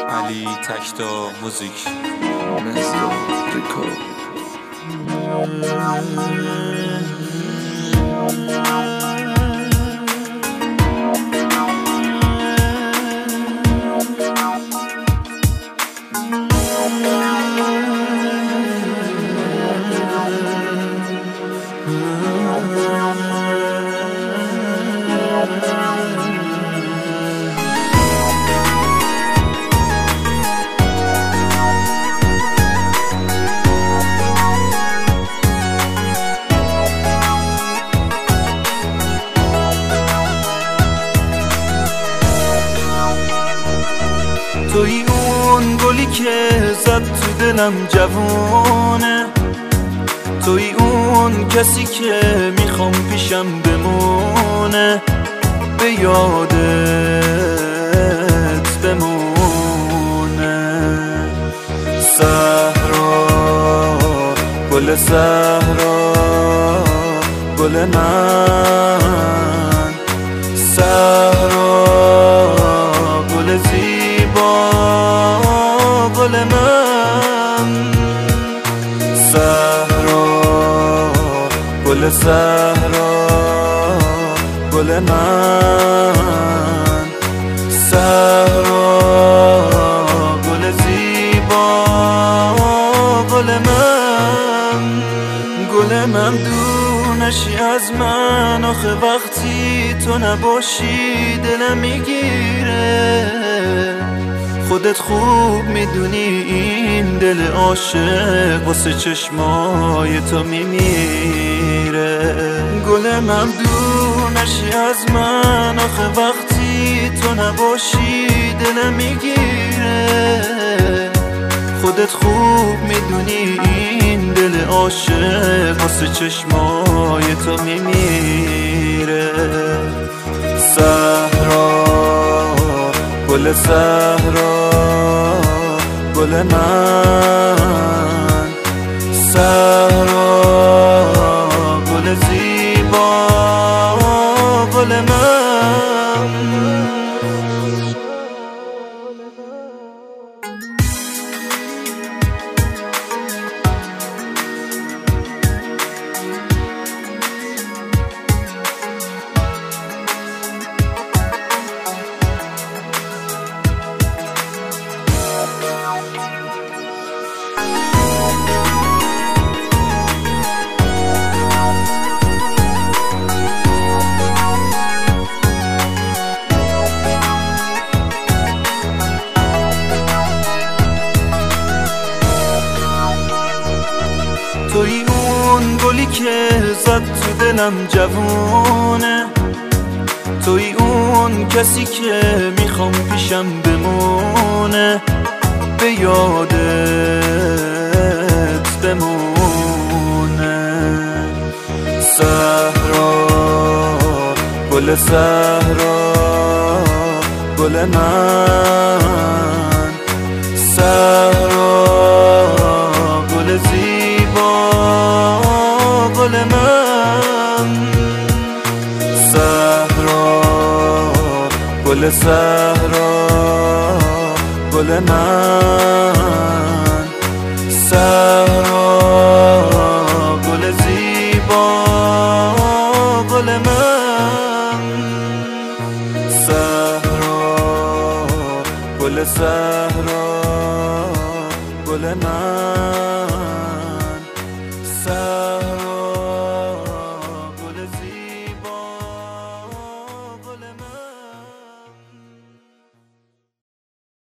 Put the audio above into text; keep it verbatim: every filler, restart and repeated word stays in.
علی تکتا موزیک مزدو ریکو. توی اون گلی که زد تو دلم جوونه، توی اون کسی که میخوام پیشم بمونه، به یادت بمونه. صحرا گل صحرا گل من، صحرا گل زیبا گل من، صحرا گل صحرا گل من، صحرا گل زیبا گل من. گل من دور نشی از من، آخه وقتی تو نباشی دلم میگیره. خودت خوب میدونی این دل عاشق واسه چشمای تو میمیره. گل من دور نشی از من، آخه وقتی تو نباشی دلم میگیره. خودت خوب میدونی این دل عاشق واسه چشمای تو میمیره. صحرا گل صحرا گل من، صحرا گل زیبا گل من. توی اون گلی که زد تو دلم جوونه، توی اون کسی که میخوام پیشم بمونه، به یادت بمونه. صحرا گل صحرا گل من، صحرا گل زیبا گل من، صحرا گل صحرا گل من، صحرا گل زیبا گل من، صحرا گل صحرا گل من.